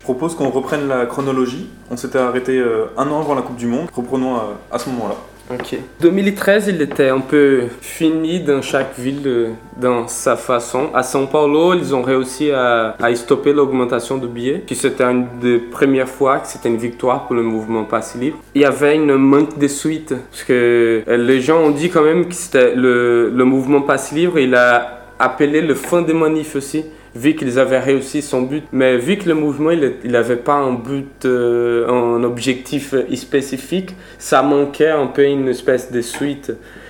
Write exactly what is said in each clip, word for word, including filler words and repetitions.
propose qu'on reprenne la chronologie. On s'était arrêté euh, un an avant la Coupe du Monde. Reprenons à, à ce moment-là. Ok. deux mille treize, il était un peu fini dans chaque ville, euh, dans sa façon. À São Paulo, ils ont réussi à, à stopper l'augmentation de billets. Puis c'était une des premières fois que c'était une victoire pour le mouvement Passe Libre. Il y avait une manque de suite. Parce que euh, les gens ont dit quand même que c'était le, le mouvement Passe Libre, il a appelé le fin des manifs aussi, vu qu'ils avaient réussi son but. Mais vu que le mouvement, il n'avait pas un but, euh, un objectif spécifique, ça manquait un peu une espèce de suite.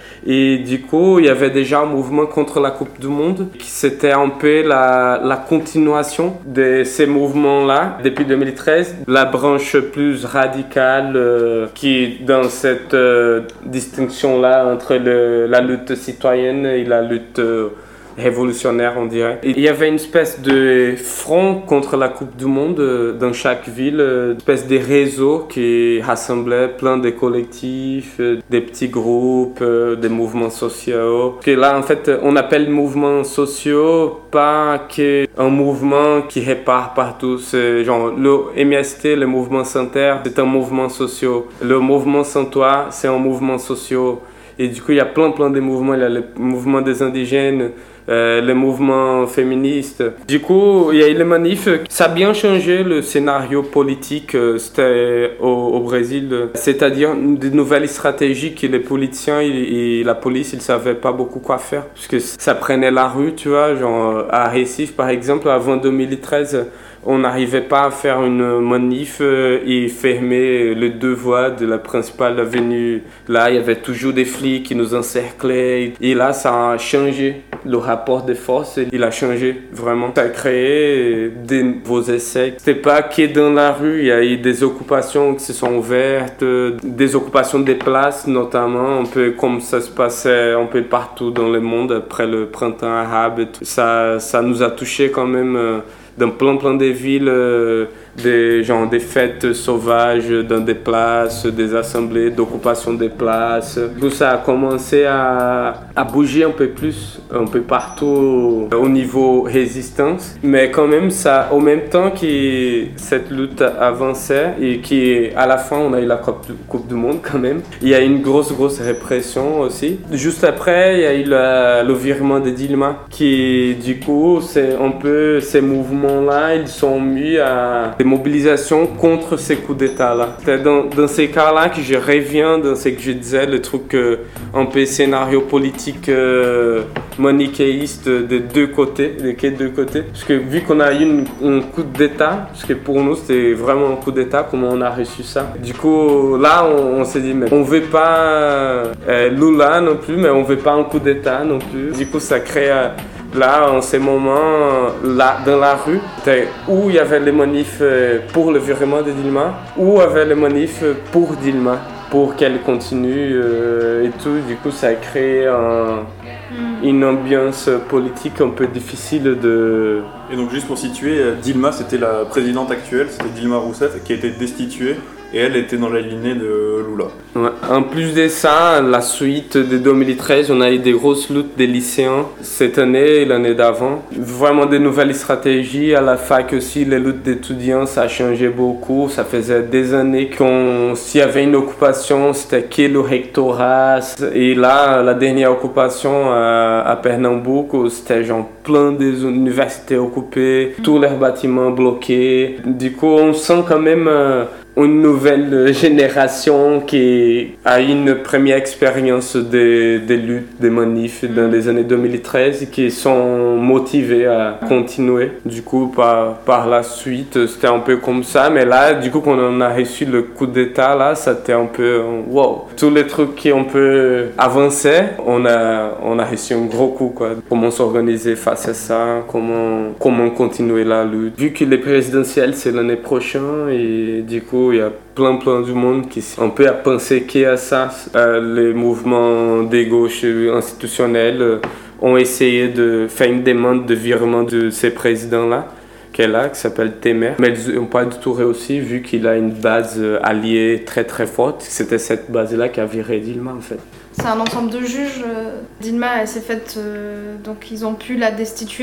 Et du coup, il y avait déjà un mouvement contre la Coupe du Monde, qui c'était un peu la, la continuation de ces mouvements-là depuis deux mille treize. La branche plus radicale euh, qui est dans cette euh, distinction-là entre le, la lutte citoyenne et la lutte euh, révolutionnaire, on dirait. Et il y avait une espèce de front contre la Coupe du Monde euh, dans chaque ville, euh, une espèce de réseau qui rassemblait plein de collectifs, euh, des petits groupes, euh, des mouvements sociaux. Que là, en fait, on appelle mouvements sociaux pas qu'un mouvement qui répare partout. C'est genre le M S T, le mouvement Sans Terre, c'est un mouvement social. Le mouvement Sans Toit, c'est un mouvement social. Et du coup, il y a plein, plein de mouvements. Il y a le mouvement des indigènes, euh, le mouvement féministe. Du coup, il y a eu les manifs. Ça a bien changé le scénario politique. C'était au, au Brésil. C'est-à-dire de nouvelles stratégies que les politiciens et, et la police, ils ne savaient pas beaucoup quoi faire. Parce que ça prenait la rue, tu vois. Genre, à Recife, par exemple, avant deux mille treize, on n'arrivait pas à faire une manif et fermer les deux voies de la principale avenue. Là, il y avait toujours des flics qui nous encerclaient. Et là, ça a changé. Le rapport de force, il a changé vraiment. Ça a créé des nouveaux essais. C'était pas que dans la rue, il y a eu des occupations qui se sont ouvertes, des occupations des places notamment, un peu comme ça se passait un peu partout dans le monde après le printemps arabe. Ça, ça nous a touché quand même dans plein plein de villes, euh, des, genre, des fêtes sauvages dans des places, des assemblées d'occupation des places. Tout ça a commencé à, à bouger un peu plus, un peu partout au niveau résistance. Mais quand même, ça, au même temps que cette lutte avançait et qu'à la fin, on a eu la coupe du, coupe du Monde quand même, il y a une grosse, grosse répression aussi. Juste après, il y a eu la, le virement de Dilma qui, du coup, c'est un peu ces mouvements-là, ils sont mis à des mobilisations contre ces coups d'État-là. C'est dans, dans ces cas-là que je reviens dans ce que je disais, le truc euh, un peu scénario politique euh, manichéiste des deux côtés, des deux côtés. Parce que vu qu'on a eu une, un coup d'État, parce que pour nous c'était vraiment un coup d'État, comment on a reçu ça. Du coup, là on, on s'est dit, mais on veut pas euh, Lula non plus, mais on veut pas un coup d'État non plus. Du coup, ça crée... Euh, Là, en ces moments, là, dans la rue, où il y avait les manifs pour le virement de Dilma, où il y avait les manifs pour Dilma, pour qu'elle continue euh, et tout. Du coup, ça a créé un, une ambiance politique un peu difficile de... Et donc, juste pour situer, Dilma, c'était la présidente actuelle, c'était Dilma Rousseff, qui a été destituée. Et elle était dans la lignée de Lula. Ouais. En plus de ça, la suite de deux mille treize, on a eu des grosses luttes des lycéens cette année et l'année d'avant. Vraiment des nouvelles stratégies. À la fac aussi, les luttes d'étudiants, ça a changé beaucoup. Ça faisait des années qu'on, s'il y avait une occupation, c'était que le rectorat. Et là, la dernière occupation à, à Pernambuco, c'était genre plein des universités occupées, tous leurs bâtiments bloqués. Du coup, on sent quand même... Euh, une nouvelle génération qui a eu une première expérience des de luttes, des manifs dans les années deux mille treize et qui sont motivés à continuer. Du coup, par, par la suite, c'était un peu comme ça. Mais là, du coup, quand on a reçu le coup d'État, là, c'était un peu wow. Tous les trucs qui ont peu avancé, on a, on a reçu un gros coup, quoi. Comment s'organiser face à ça, comment, comment continuer la lutte. Vu que les présidentielles, c'est l'année prochaine et du coup, il y a plein plein du monde qui on peut penser qu'il y a ça. Euh, les mouvements des gauches institutionnels euh, ont essayé de faire une demande de virement de ces présidents-là, qui est là, qui s'appelle Temer. Mais ils n'ont pas du tout réussi vu qu'il a une base alliée très très forte. C'était cette base-là qui a viré Dilma en fait. C'est un ensemble de juges. Dilma, elle s'est faite, euh, donc ils ont pu la destituer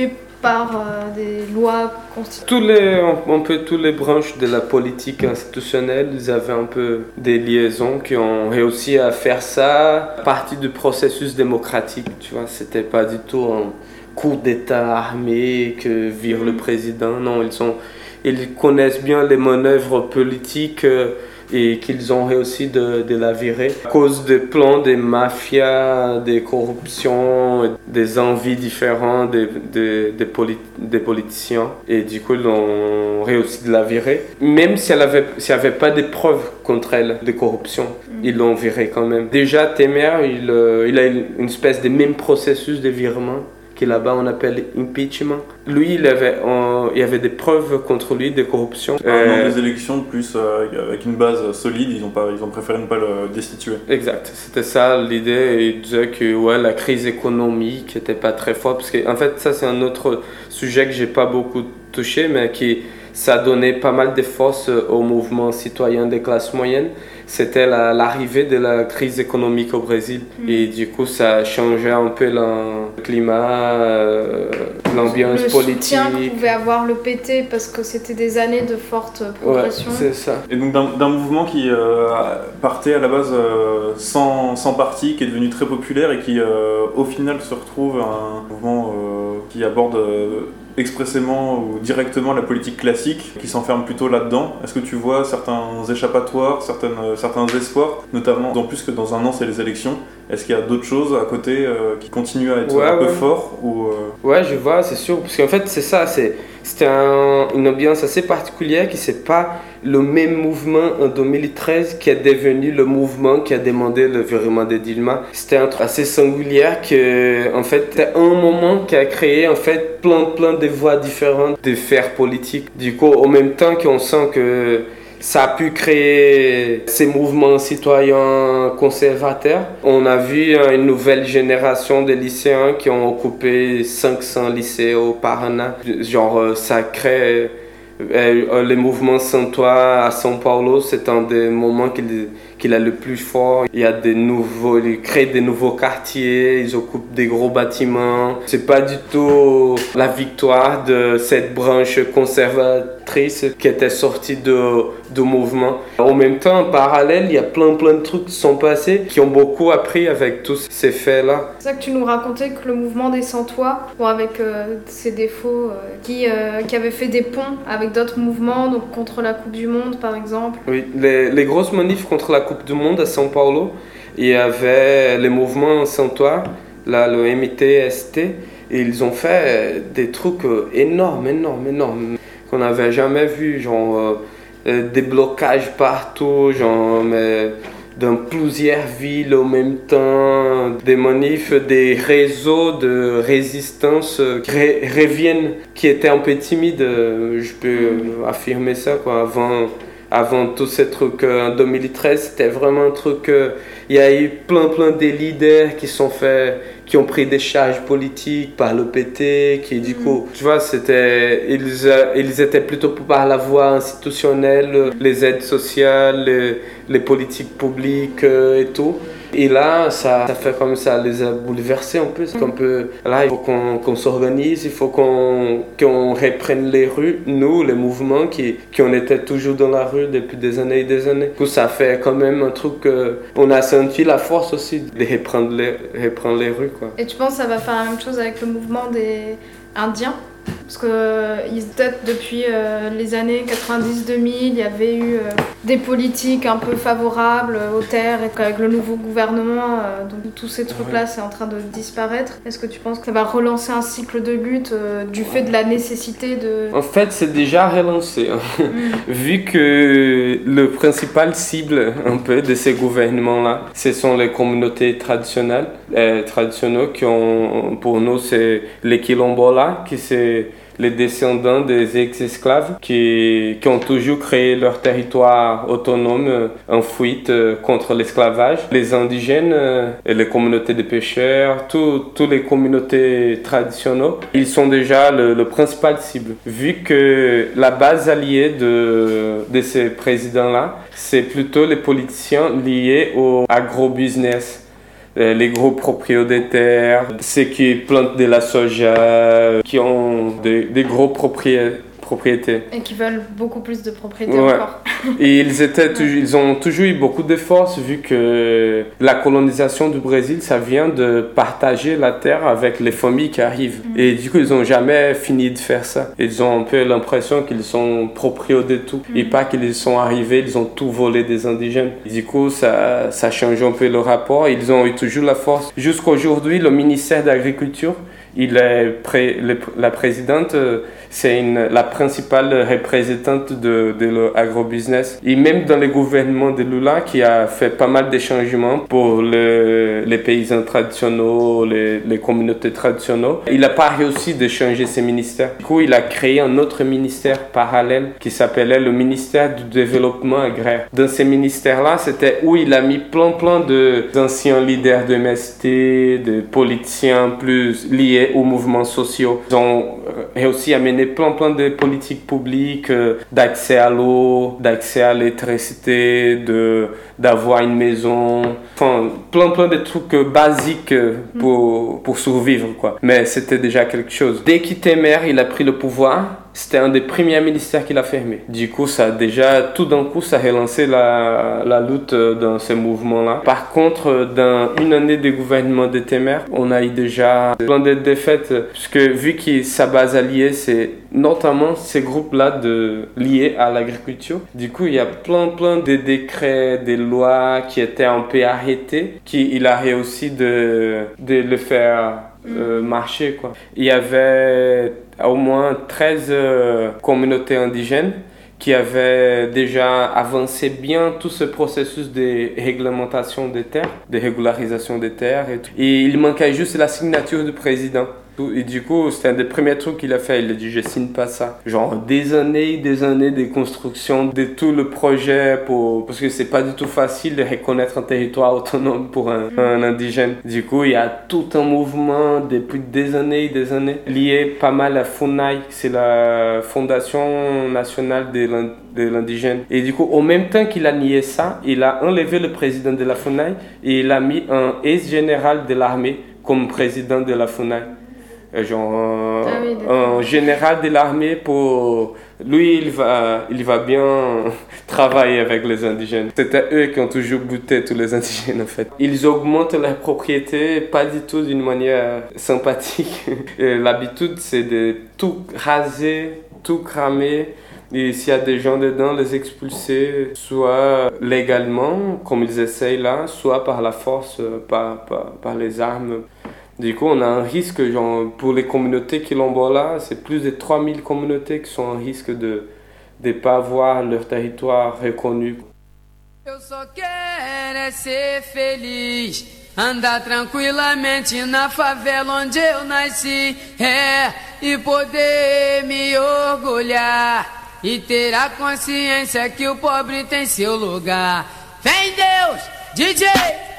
par euh, des lois constitutionnelles. Tous les, un peu toutes les branches de la politique institutionnelle, ils avaient un peu des liaisons qui ont réussi à faire ça à partir du processus démocratique, tu vois. C'était pas du tout un coup d'État armé que vire le président. Non, ils sont, ils connaissent bien les manœuvres politiques euh, et qu'ils ont réussi de, de la virer à cause des plans des mafias, des corruptions, des envies différentes des, des, des, polit, des politiciens. Et du coup, ils ont réussi de la virer. Même si elle avait, s'il n'y avait pas de preuves contre elle de corruption, mm. ils l'ont virée quand même. Déjà, Temer, il, euh, il a une espèce de même processus de virement qui là-bas on appelle impeachment. Lui, il avait, euh, il y avait des preuves contre lui de corruption. Un euh, an des élections, plus euh, avec une base solide, ils ont, pas, ils ont préféré ne pas le destituer. Exact, c'était ça l'idée. Ils disaient que ouais, la crise économique n'était pas très forte. Parce que, en fait, ça c'est un autre sujet que j'ai pas beaucoup touché, mais qui ça donnait pas mal de force au mouvement citoyen des classes moyennes. C'était la, l'arrivée de la crise économique au Brésil. Mmh. Et du coup, ça changeait un peu le climat, euh, l'ambiance le politique. Le soutien que pouvait avoir le P T parce que c'était des années de forte progression. Ouais, c'est ça. Et donc d'un, d'un mouvement qui euh, partait à la base euh, sans, sans parti, qui est devenu très populaire et qui euh, au final se retrouve un mouvement euh, qui aborde euh, expressément ou directement la politique classique, qui s'enferme plutôt là-dedans. Est-ce que tu vois certains échappatoires, certaines, certains espoirs, notamment, d'autant plus que dans un an c'est les élections, est-ce qu'il y a d'autres choses à côté euh, qui continuent à être ouais, un peu ouais. forts ou, euh... Ouais, je vois, c'est sûr, parce qu'en fait c'est ça, c'est, c'était un, une ambiance assez particulière qui c'est pas le même mouvement en deux mille treize qui est devenu le mouvement qui a demandé le virement de Dilma. C'était un truc assez singulier que, en fait, c'était un moment qui a créé, en fait, plein, plein de voies différentes de faire politique. Du coup, au même temps qu'on sent que ça a pu créer ces mouvements citoyens conservateurs. On a vu une nouvelle génération de lycéens qui ont occupé cinq cents lycées au Paraná. Genre, ça crée... Les mouvements sans toi à São Paulo, c'est un des moments qu'il, qu'il a le plus fort. Il y a des nouveaux, ils créent des nouveaux quartiers, ils occupent des gros bâtiments. C'est pas du tout la victoire de cette branche conservatrice qui était sortie de, du mouvement. En même temps, en parallèle, il y a plein plein de trucs qui sont passés, qui ont beaucoup appris avec tous ces faits-là. C'est ça que tu nous racontais, que le mouvement des sans-toi, bon, avec euh, ses défauts, euh, qui, euh, qui avait fait des ponts avec d'autres mouvements, donc contre la Coupe du Monde par exemple. Oui, les, les grosses manifs contre la Coupe du Monde à São Paulo, il y avait les mouvements sans toi, là, le M T S T, et ils ont fait des trucs énormes, énormes, énormes, qu'on n'avait jamais vu, genre euh, des blocages partout, genre mais, dans plusieurs villes en même temps, des manifs, des réseaux de résistance qui ré- reviennent, qui étaient un peu timides, je peux affirmer ça, quoi, avant... Avant tous ces trucs en deux mille treize, c'était vraiment un truc. Il y a eu plein, plein de leaders qui sont faits, qui ont pris des charges politiques par le P T, qui du coup, tu vois, c'était, ils, ils étaient plutôt par la voie institutionnelle, les aides sociales, les, les politiques publiques et tout. Et là, ça, ça fait comme ça les a bouleversés un peu. C'est un peu là, il faut qu'on, qu'on s'organise, il faut qu'on, qu'on reprenne les rues, nous, les mouvements qui, qui on était toujours dans la rue depuis des années et des années. Du coup, ça fait quand même un truc que on a senti la force aussi de reprendre les, reprendre les rues, quoi. Et tu penses que ça va faire la même chose avec le mouvement des Indiens ? Parce qu'ils euh, datent depuis euh, les années quatre-vingt-dix deux mille, il y avait eu euh, des politiques un peu favorables aux terres et qu'avec le nouveau gouvernement, euh, donc, tous ces trucs-là, ouais. c'est en train de disparaître. Est-ce que tu penses que ça va relancer un cycle de lutte euh, du fait de la nécessité de... En fait, c'est déjà relancé. Hein. Mm. Vu que le principal cible un peu de ces gouvernements-là, ce sont les communautés traditionnelles, euh, traditionnelles qui ont, pour nous, c'est les quilombolas, qui c'est les descendants des ex-esclaves qui, qui ont toujours créé leur territoire autonome en fuite contre l'esclavage. Les indigènes et les communautés de pêcheurs, toutes les communautés traditionnelles, ils sont déjà le, le principal cible. Vu que la base alliée de, de ces présidents-là, c'est plutôt les politiciens liés au agro-business. euh, les gros propriétaires, ceux qui plantent de la soja, qui ont de, des gros propriétaires. Propriété. Et qui veulent beaucoup plus de propriété ouais. encore. Et ils, étaient ouais. toujours, ils ont toujours eu beaucoup de force vu que la colonisation du Brésil, ça vient de partager la terre avec les familles qui arrivent. Mm. Et du coup, ils n'ont jamais fini de faire ça. Ils ont un peu l'impression qu'ils sont propriétaires de tout. Mm. Et pas qu'ils sont arrivés, ils ont tout volé des indigènes. Et du coup, ça, ça change un peu le rapport. Ils ont eu toujours la force. Jusqu'aujourd'hui, le ministère de l'Agriculture, il est pré, le, la présidente, c'est une, la principale représentante de, de l'agrobusiness. Et même dans le gouvernement de Lula, qui a fait pas mal de changements pour le, les paysans traditionnels, les, les communautés traditionnelles, il n'a pas réussi de changer ses ministères. Du coup, il a créé un autre ministère parallèle qui s'appelait le ministère du développement agraire. Dans ces ministères-là, c'était où il a mis plein plein d'anciens leaders de M S T, de politiciens plus liés aux mouvements sociaux. Ils ont réussi à mener plein plein de politiques publiques, euh, d'accès à l'eau, d'accès à l'électricité, de d'avoir une maison, enfin plein plein de trucs basiques pour pour survivre quoi. Mais c'était déjà quelque chose. Dès qu'il était maire, il a pris le pouvoir. C'était un des premiers ministères qu'il a fermé. Du coup, ça a déjà, tout d'un coup, ça a relancé la, la lutte dans ces mouvements-là. Par contre, dans une année de gouvernement de Temer, on a eu déjà plein de défaites. Parce que vu que sa base alliée, c'est notamment ces groupes-là de, liés à l'agriculture. Du coup, il y a plein, plein de décrets, des lois qui étaient un peu arrêtés, qu'il a réussi de, de le faire euh, marcher, quoi. Il y avait au moins treize euh, communautés indigènes qui avaient déjà avancé bien tout ce processus de réglementation des terres, de régularisation des terres. Et, tout. Et il manquait juste la signature du président. Et du coup, c'était un des premiers trucs qu'il a fait. Il a dit, je signe pas ça. Genre, des années, des années de construction de tout le projet pour, parce que c'est pas du tout facile de reconnaître un territoire autonome pour un, un indigène. Du coup, il y a tout un mouvement depuis des années, des années, lié pas mal à FUNAI. C'est la Fondation Nationale de l'Indigène. Et du coup, au même temps qu'il a nié ça, il a enlevé le président de la FUNAI et il a mis un ex-général de l'armée comme président de la FUNAI. Genre un, ah oui, un général de l'armée pour lui il va il va bien travailler avec les indigènes. C'était eux qui ont toujours buté tous les indigènes en fait. Ils augmentent leurs propriétés pas du tout d'une manière sympathique. Et l'habitude c'est de tout raser, tout cramer. Et s'il y a des gens dedans, les expulser soit légalement comme ils essayent là, soit par la force, par, par, par les armes. Du coup, on a un risque, genre, pour les communautés quilombolas, c'est plus de trois mille communautés qui sont en risque de ne pas avoir leur territoire reconnu. Eu só quero é ser feliz, andar tranquilamente na favela onde eu nasci, é, e poder me orgulhar e ter a consciência que o pobre tem seu lugar. Vem Deus, D J!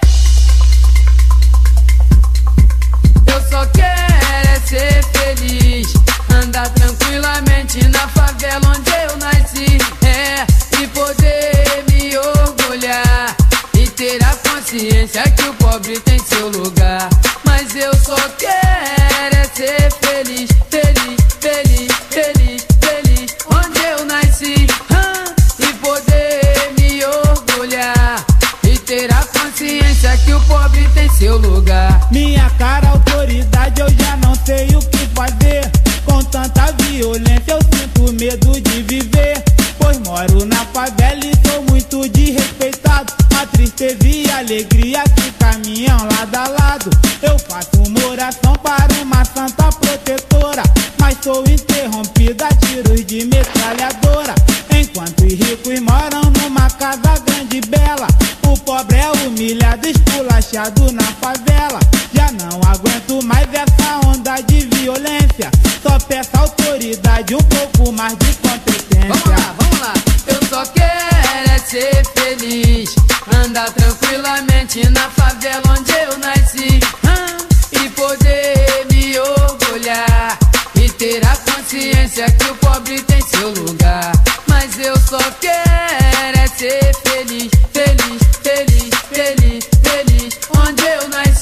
Eu só quero é ser feliz, andar tranquilamente na favela onde eu nasci, é, e poder me orgulhar e ter a consciência que o pobre tem seu lugar. Mas eu só quero é ser feliz, feliz, feliz, feliz, feliz, onde eu nasci, ah, e poder me orgulhar e ter a consciência que o pobre tem seu lugar. Minha cara, autoridade, eu já não sei o que fazer. Com tanta violência eu sinto medo de viver, pois moro na favela e sou muito desrespeitado. A tristeza e a alegria que caminham lado a lado. Eu faço uma oração para uma santa protetora, mas sou interrompida a tiros de metralhadora. Enquanto os ricos moram numa casa grande e bela, o pobre é humilhado, esculachado na favela. Já não aguento mais essa onda de violência, só peço autoridade, um pouco mais de competência. Vamos lá, vamos lá. Eu só quero é ser feliz, andar tranquilamente na favela onde eu nasci, ah, e poder me orgulhar e ter a consciência que o pobre tem seu lugar. Mas eu só quero é ser feliz, feliz, feliz, feliz, feliz, onde eu nasci.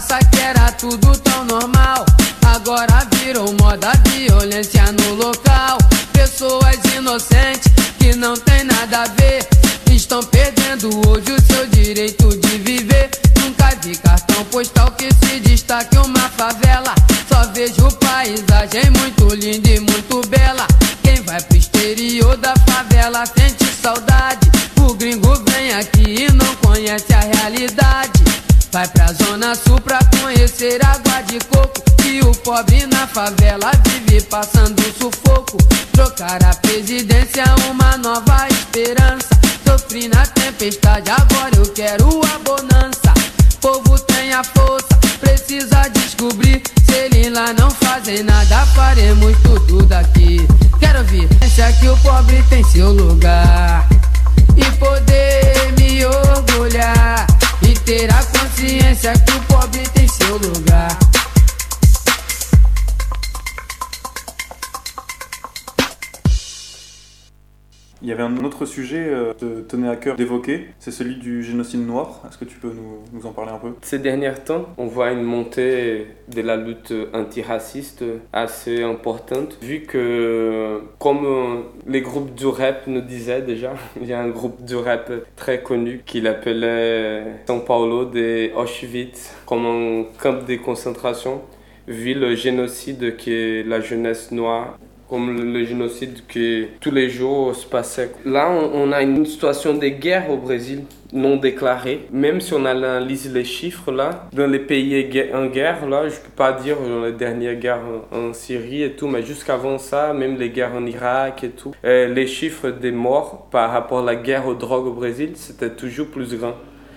praça que era tudo tão normal. Agora virou moda violência no local. Pessoas inocentes que não tem nada a ver estão perdendo hoje o seu direito de viver. Nunca vi cartão postal que se destaque uma favela. Só vejo paisagem muito linda e muito bela. Quem vai pro exterior da favela sente saudade. O gringo vem aqui e não conhece a realidade. Vai pra zona sul pra conhecer água de coco. E o pobre na favela vive passando sufoco. Trocar a presidência, uma nova esperança. Sofri na tempestade, agora eu quero a bonança. Povo tem a força, precisa descobrir. Se eles lá não fazem nada, faremos tudo daqui. Quero ver, pensa que o pobre tem seu lugar. E poder me orgulhar. E ter a consciência que o pobre tem seu lugar. Il y avait un autre sujet euh, que tenait à cœur d'évoquer, c'est celui du génocide noir. Est-ce que tu peux nous, nous en parler un peu? Ces derniers temps, on voit une montée de la lutte antiraciste assez importante, vu que, comme les groupes du rap nous disaient déjà, il y a un groupe du rap très connu qu'il appelait São Paulo de Auschwitz, comme un camp de concentration, vu le génocide que la jeunesse noire, comme le génocide que tous les jours se passait. Là, on, on a une situation de guerre au Brésil non déclarée. Même si on analyse les chiffres, là, dans les pays en guerre, là, je ne peux pas dire dans les dernières guerres en, en Syrie et tout, mais jusqu'avant ça, même les guerres en Irak et tout, euh, les chiffres des morts par rapport à la guerre aux drogues au Brésil, c'était toujours plus grand.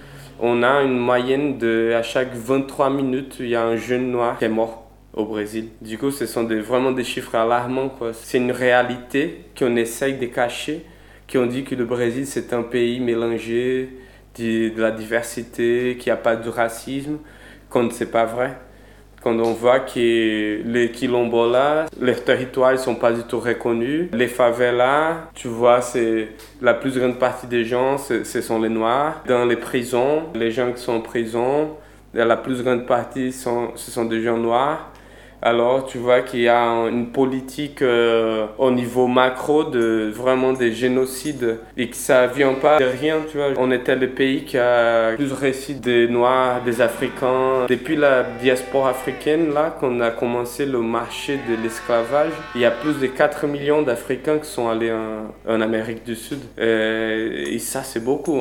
On a une moyenne de, à chaque vingt-trois minutes, il y a un jeune noir qui est mort au Brésil. Du coup, ce sont des, vraiment des chiffres alarmants, quoi. C'est une réalité qu'on essaye de cacher, qu'on dit que le Brésil, c'est un pays mélangé, de, de la diversité, qu'il n'y a pas de racisme, quand c'est pas vrai. Quand on voit que les quilombolas, leurs territoires ne sont pas du tout reconnus. Les favelas, tu vois, c'est la plus grande partie des gens, ce sont les Noirs. Dans les prisons, les gens qui sont en prison, la plus grande partie, sont, ce sont des gens noirs. Alors, tu vois qu'il y a une politique euh, au niveau macro de vraiment des génocides et que ça vient pas de rien, tu vois. On était le pays qui a plus réussi des Noirs, des Africains. Depuis la diaspora africaine, là, qu'on a commencé le marché de l'esclavage, il y a plus de quatre millions d'Africains qui sont allés en, en Amérique du Sud. Et, et ça, c'est beaucoup.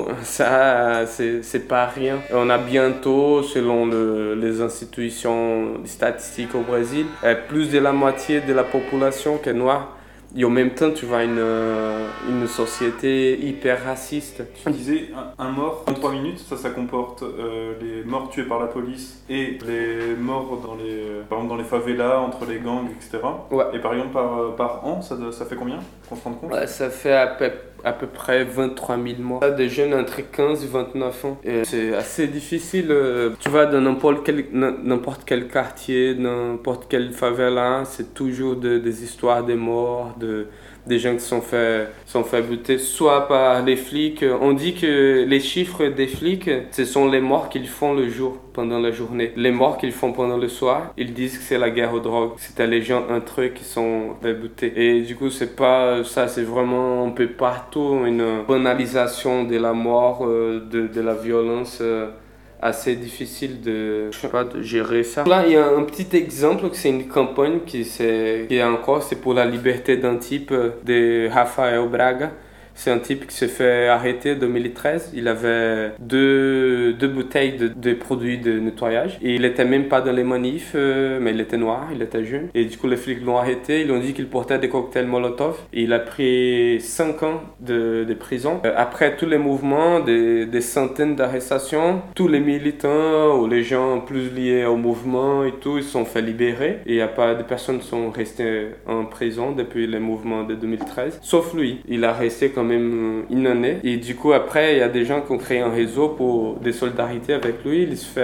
Ça, c'est, c'est pas rien. On a bientôt, selon le, les institutions statistiques au Brésil, plus de la moitié de la population qui est noire. Et en même temps, tu vois une, une société hyper raciste. Tu disais un, un mort en trois minutes, ça, ça comporte euh, les morts tués par la police et les morts dans les, par exemple dans les favelas, entre les gangs, et cetera. Ouais. Et par exemple, par, par an, ça, ça fait combien, qu'on se rende compte? Ouais, ça fait à peu, à peu près vingt-trois mille morts. Des jeunes entre quinze et vingt-neuf ans. Et c'est assez difficile. Tu vas dans n'importe quel, n'importe quel quartier, n'importe quelle favela, c'est toujours de, des histoires de morts, de, des gens qui sont fait, sont fait buter soit par les flics. On dit que les chiffres des flics, ce sont les morts qu'ils font le jour, pendant la journée. Les morts qu'ils font pendant le soir, ils disent que c'est la guerre aux drogues. C'est les gens entre eux qui sont fait buter. Et du coup, c'est pas ça, c'est vraiment un peu partout une banalisation de la mort, de, de la violence. Assez difficile de, je sais pas, de gérer ça. Là, il y a un petit exemple que c'est une campagne qui, c'est, qui est encore, c'est pour la liberté d'un type de Rafael Braga. C'est un type qui s'est fait arrêter en deux mille treize. Il avait deux, deux bouteilles de, de produits de nettoyage. Et il n'était même pas dans les manifs, euh, mais il était noir, il était jeune. Et du coup, les flics l'ont arrêté. Ils ont dit qu'il portait des cocktails Molotov. Et il a pris cinq ans de, de prison. Euh, après tous les mouvements, des, des centaines d'arrestations, tous les militants ou les gens plus liés au mouvement et tout, ils se sont fait libérer. Et il y a pas de personnes qui sont restées en prison depuis les mouvements de deux mille treize. Sauf lui. Il a resté comme même une année et du coup après il y a des gens qui ont créé un réseau pour des solidarités avec lui. Il se fait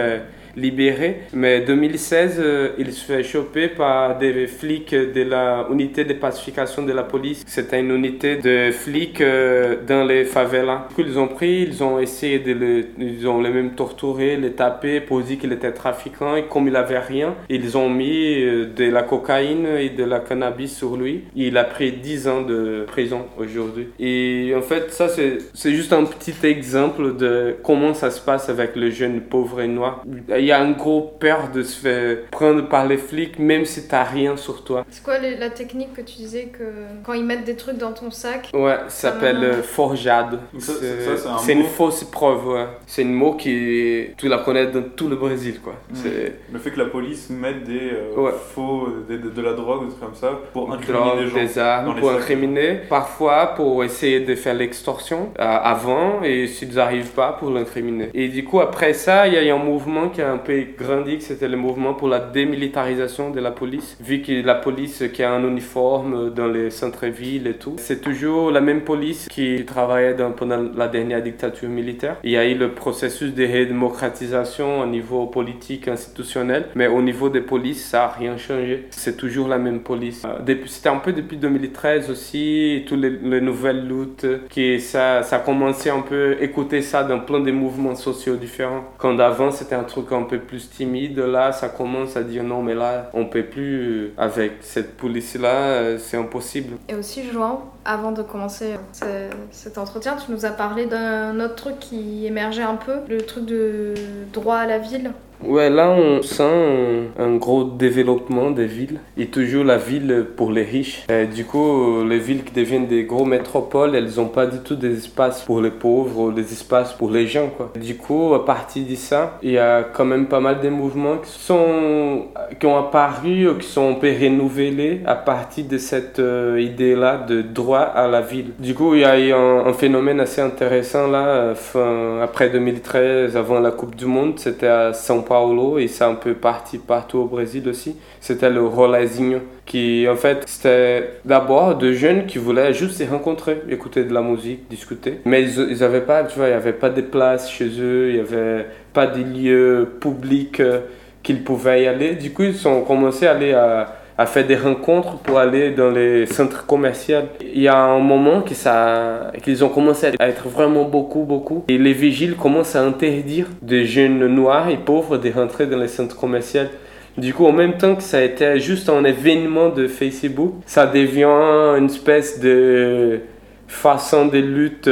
libéré. Mais deux mille seize, euh, il se fait choper par des flics de la unité de pacification de la police. C'était une unité de flics euh, dans les favelas. Du coup, ils ont pris, ils ont essayé de le, ils ont le même torturé, le tapé pour dire qu'il était trafiquant et comme il avait rien, ils ont mis euh, de la cocaïne et de la cannabis sur lui. Il a pris dix ans de prison aujourd'hui. Et en fait, ça c'est, c'est juste un petit exemple de comment ça se passe avec le jeune pauvre et noir. Il y a une grosse peur de se faire prendre par les flics même si t'as rien sur toi. C'est quoi les- la technique que tu disais que quand ils mettent des trucs dans ton sac? Ouais, ça s'appelle Ah. euh, forjade. Donc ça, C'est, ça, c'est un c'est mot. une fausse preuve, ouais. C'est une mot qui, tu la connais dans tout le Brésil, quoi. Mm. C'est Le fait que la police mette des euh, Ouais. faux, des- de, de la drogue, des trucs comme ça, pour incriminer drogue, les gens. des armes dans les pour sacs. incriminer, parfois pour essayer de faire l'extorsion euh, avant et s'ils n'arrivent pas pour l'incriminer. Et du coup après ça, il y a eu un mouvement qui a un peu grandi, que c'était le mouvement pour la démilitarisation de la police, vu que la police qui a un uniforme dans les centres-villes et tout, c'est toujours la même police qui travaillait dans, pendant la dernière dictature militaire. Il y a eu le processus de démocratisation au niveau politique, institutionnel, mais au niveau des polices, ça n'a rien changé. C'est toujours la même police. Euh, depuis, c'était un peu depuis deux mille treize aussi, toutes les, les nouvelles luttes, qui ça, ça a commencé un peu à écouter ça dans plein de mouvements sociaux différents. Quand avant, c'était un truc un peu plus timide, là, ça commence à dire non, mais là, on peut plus avec cette police-là, euh, c'est impossible. Et aussi, João, avant de commencer ce- cet entretien, tu nous as parlé d'un autre truc qui émergeait un peu, le truc de droit à la ville. Ouais, là, on sent un, un gros développement des villes et toujours la ville pour les riches. Et du coup, les villes qui deviennent des gros métropoles, elles n'ont pas du tout des espaces pour les pauvres ou des espaces pour les gens, quoi. Du coup, à partir de ça, il y a quand même pas mal de mouvements qui, sont, qui ont apparu, qui sont un peu renouvelés à partir de cette euh, idée-là de droit à la ville. Du coup, il y a eu un, un phénomène assez intéressant là, fin, après deux mille treize, avant la Coupe du Monde, c'était à São Paulo et c'est un peu parti partout au Brésil aussi. C'était le Rolezinho qui en fait c'était d'abord de jeunes qui voulaient juste se rencontrer, écouter de la musique, discuter. Mais ils, ils avaient pas, tu vois, il y avait pas de place chez eux, il y avait pas de lieux publics euh, qu'ils pouvaient y aller. Du coup, ils ont commencé à aller à à faire des rencontres pour aller dans les centres commerciaux. Il y a un moment que ça, qu'ils ont commencé à être vraiment beaucoup, beaucoup. Et les vigiles commencent à interdire des jeunes noirs et pauvres de rentrer dans les centres commerciaux. Du coup, en même temps que ça a été juste un événement de Facebook, ça devient une espèce de façon de lutte,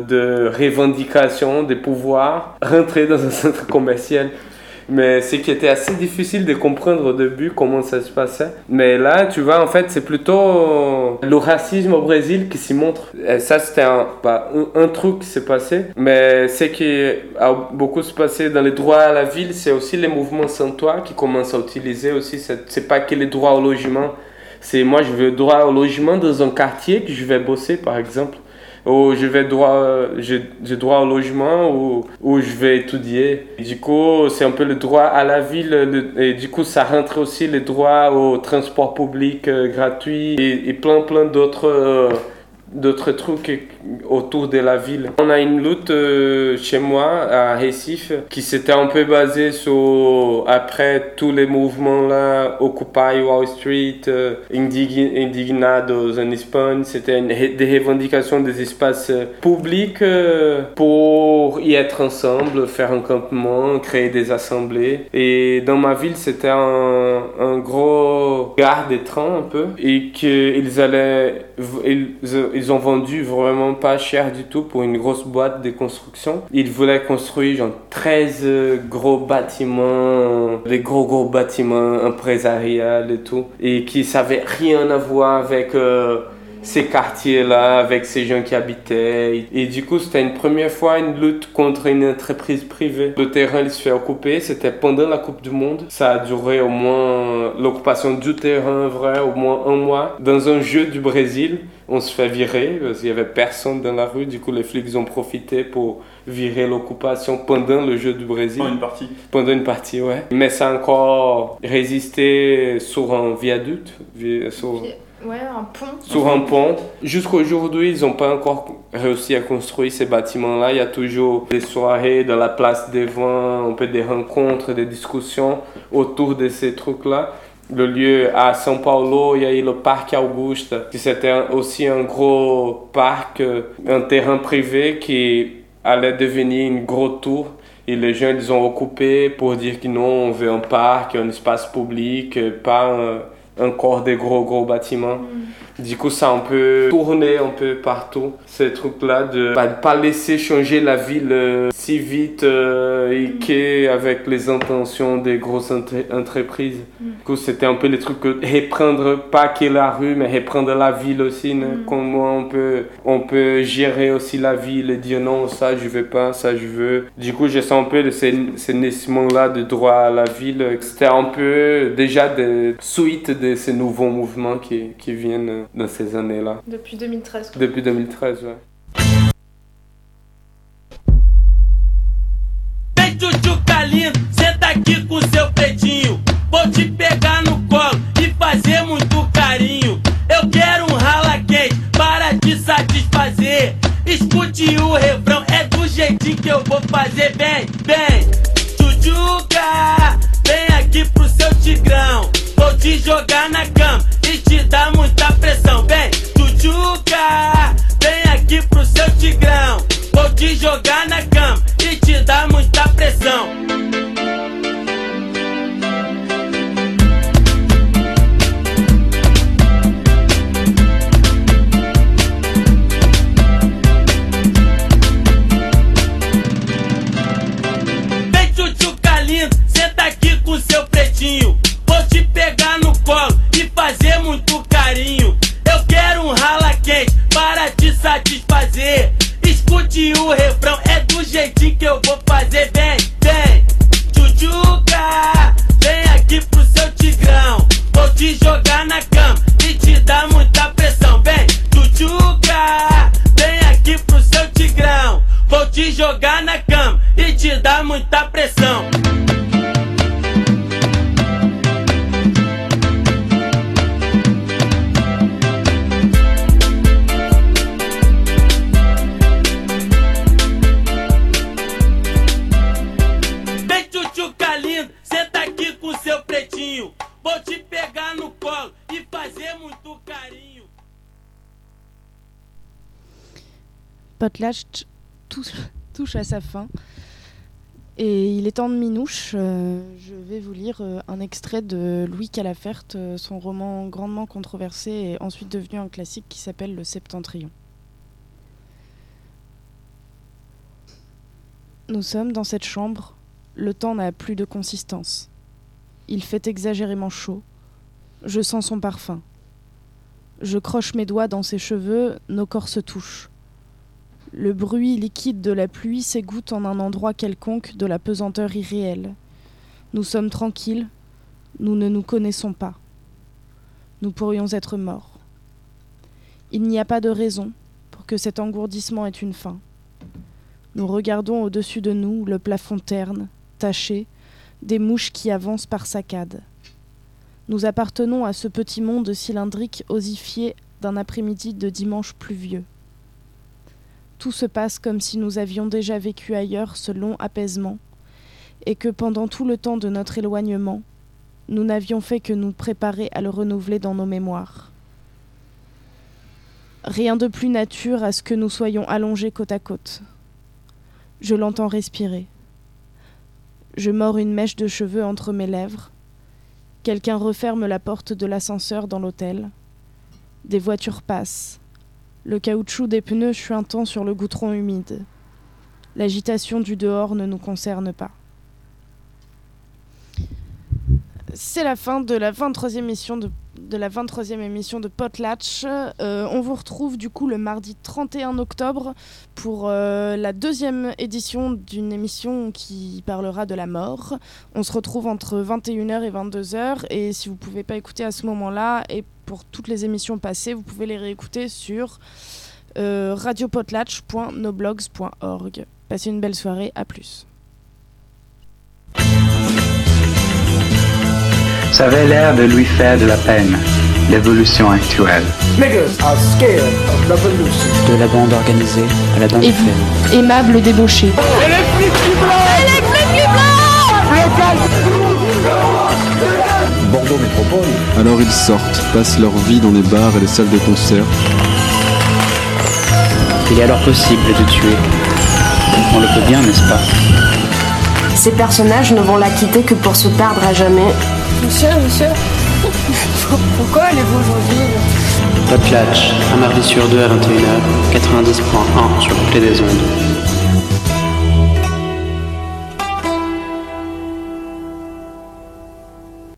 de revendication, de pouvoir rentrer dans un centre commercial. Mais c'est qui était assez difficile de comprendre au début comment ça se passait. Mais là, tu vois, en fait, c'est plutôt le racisme au Brésil qui s'y montre. Et ça, c'était un, bah, un, un truc qui s'est passé. Mais ce qui a beaucoup se passé dans les droits à la ville, c'est aussi les mouvements sans toit qui commencent à utiliser aussi. C'est, c'est pas que les droits au logement. C'est moi, je veux droit au logement dans un quartier que je vais bosser, par exemple. Ou je vais droit, j'ai, j'ai droit au logement ou, ou je vais étudier. Et du coup, c'est un peu le droit à la ville. Le, et du coup, ça rentre aussi le droit au transport public euh, gratuit et, et plein, plein d'autres, euh, d'autres trucs autour de la ville. On a une lutte euh, chez moi à Recife qui s'était un peu basée sur, après tous les mouvements là, Occupy Wall Street, euh, Indig- Indignados en Espagne, c'était une, des revendications des espaces euh, publics euh, pour y être ensemble, faire un campement, créer des assemblées. Et dans ma ville, c'était un, un gros gare des trains un peu et qu'ils allaient, ils, ils ont vendu vraiment pas cher du tout pour une grosse boîte de construction. Ils voulaient construire genre treize gros bâtiments, des gros gros bâtiments empresariales et tout, et qui savaient rien à voir avec euh, ces quartiers-là, avec ces gens qui habitaient. Et du coup, c'était une première fois une lutte contre une entreprise privée. Le terrain, il se fait occuper, c'était pendant la Coupe du Monde. Ça a duré au moins, l'occupation du terrain, vrai, au moins un mois. Dans un jeu du Brésil, on se fait virer parce qu'il n'y avait personne dans la rue. Du coup, les flics ont profité pour virer l'occupation pendant le jeu du Brésil. Pendant une partie. Pendant une partie, ouais. Mais ça a encore résisté sur un viaduc. vi- Sur... Ouais, un pont. Sur un pont. Jusqu'aujourd'hui, ils n'ont pas encore réussi à construire ces bâtiments-là. Il y a toujours des soirées dans la place des vins, un peu des rencontres, des discussions autour de ces trucs-là. Le lieu à São Paulo, il y a eu le Parque Augusta, qui c'était aussi un gros parc, un terrain privé qui allait devenir une grosse tour. Et les gens ils ont occupé pour dire que non, on veut un parc, un espace public, pas un, un corps de gros gros bâtiments. Mm. Du coup, ça a un peu tourné un peu partout, ces trucs-là, de ne pas, pas laisser changer la ville euh, si vite euh, et mm. qu'avec les intentions des grosses entre- entreprises. Mm. Du coup, c'était un peu les trucs que reprendre pas que la rue, mais reprendre la ville aussi. Mm. Comment on peut, on peut gérer aussi la ville et dire non, ça je veux pas, ça je veux. Du coup, je sens un peu ce, ce naissement-là de droit à la ville. C'était un peu déjà des suites de ces nouveaux mouvements qui, qui viennent dans ces années-là. Depuis deux mille treize. Quoi. Depuis deux mille treize, ouais. Vem tchutchuca lindo, senta aqui com seu pretinho. Vou te pegar no colo e fazer muito carinho. Eu quero um rala quente para te satisfazer. Escute o refrão, é do jeitinho que eu vou fazer. Vem, vem, tchutchuca, vem aqui pro seu tigrão. Vou te jogar na cama e te dar muita pressão. Vem, tchutchuca, vem aqui pro seu tigrão. Vou te jogar na cama e te dar muita pressão. Vem, tchutchuca lindo, senta aqui com seu pretinho. Vou te pegar no colo e fazer muito carinho. Eu quero um rala quente para te satisfazer. Escute o refrão, é do jeitinho que eu vou fazer. Vem, vem, tchutchuca, vem aqui pro seu tigrão. Vou te jogar na cama e te dar muita pressão. Vem, tchutchuca, vem aqui pro seu tigrão. Vou te jogar na cama e te dar muita pressão. Senta aqui com seu pretinho. Vou te pegar no colo e fazer muito carinho. Potlatch touche, touche à sa fin et il est temps de minouche. Euh, je vais vous lire euh, un extrait de Louis Calafert, euh, son roman grandement controversé et ensuite devenu un classique qui s'appelle Le Septentrion. Nous sommes dans cette chambre. Le temps n'a plus de consistance. Il fait exagérément chaud. Je sens son parfum. Je croche mes doigts dans ses cheveux, nos corps se touchent. Le bruit liquide de la pluie s'égoutte en un endroit quelconque de la pesanteur irréelle. Nous sommes tranquilles, nous ne nous connaissons pas. Nous pourrions être morts. Il n'y a pas de raison pour que cet engourdissement ait une fin. Nous regardons au-dessus de nous le plafond terne, taché, des mouches qui avancent par saccades. Nous appartenons à ce petit monde cylindrique osifié d'un après-midi de dimanche pluvieux. Tout se passe comme si nous avions déjà vécu ailleurs ce long apaisement, et que pendant tout le temps de notre éloignement, nous n'avions fait que nous préparer à le renouveler dans nos mémoires. Rien de plus nature à ce que nous soyons allongés côte à côte. Je l'entends respirer. Je mords une mèche de cheveux entre mes lèvres. Quelqu'un referme la porte de l'ascenseur dans l'hôtel. Des voitures passent. Le caoutchouc des pneus chuintant sur le goudron humide. L'agitation du dehors ne nous concerne pas. C'est la fin de la vingt-troisième émission de, de, la vingt-troisième émission de Potlatch. Euh, on vous retrouve du coup le mardi trente et un octobre pour euh, la deuxième édition d'une émission qui parlera de la mort. On se retrouve entre vingt et une heures et vingt-deux heures et si vous ne pouvez pas écouter à ce moment-là et pour toutes les émissions passées, vous pouvez les réécouter sur euh, radiopotlatch point noblogs point org. Passez une belle soirée, à plus. Ça avait l'air de lui faire de la peine. l'évolution actuelle. De la bande organisée à la danse Et du fait. aimable débauché. Bordeaux Métropole. Alors ils sortent, passent leur vie dans les bars et les salles de concert. Il est alors possible de tuer. On le peut bien, n'est-ce pas? Ces personnages ne vont la quitter que pour se perdre à jamais. Monsieur, monsieur, pourquoi allez-vous aujourd'hui? Potlatch, un mardi sur deux à vingt et une heures, quatre-vingt-dix point un sur toutes les ondes.